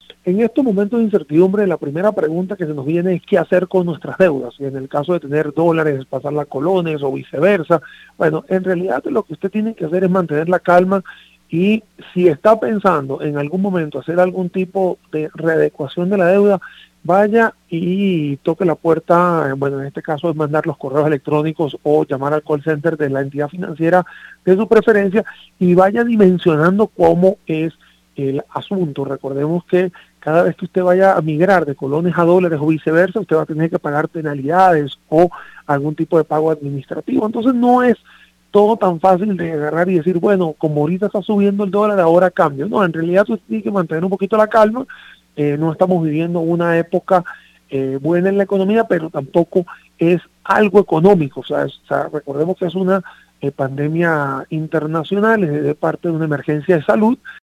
En estos momentos de incertidumbre, la primera pregunta que se nos viene es qué hacer con nuestras deudas. Y en el caso de tener dólares, pasarla a colones o viceversa. Bueno, en realidad lo que usted tiene que hacer es mantener la calma y si está pensando en algún momento hacer algún tipo de readecuación de la deuda, vaya y toque la puerta, bueno, en este caso es mandar los correos electrónicos o llamar al call center de la entidad financiera de su preferencia y vaya dimensionando cómo es el asunto. Recordemos que cada vez que usted vaya a migrar de colones a dólares o viceversa, usted va a tener que pagar penalidades o algún tipo de pago administrativo. Entonces no es todo tan fácil de agarrar y decir, bueno, como ahorita está subiendo el dólar, ahora cambio. No, en realidad usted tiene que mantener un poquito la calma. No estamos viviendo una época buena en la economía, pero tampoco es algo económico. O sea recordemos que es una pandemia internacional, es de parte de una emergencia de salud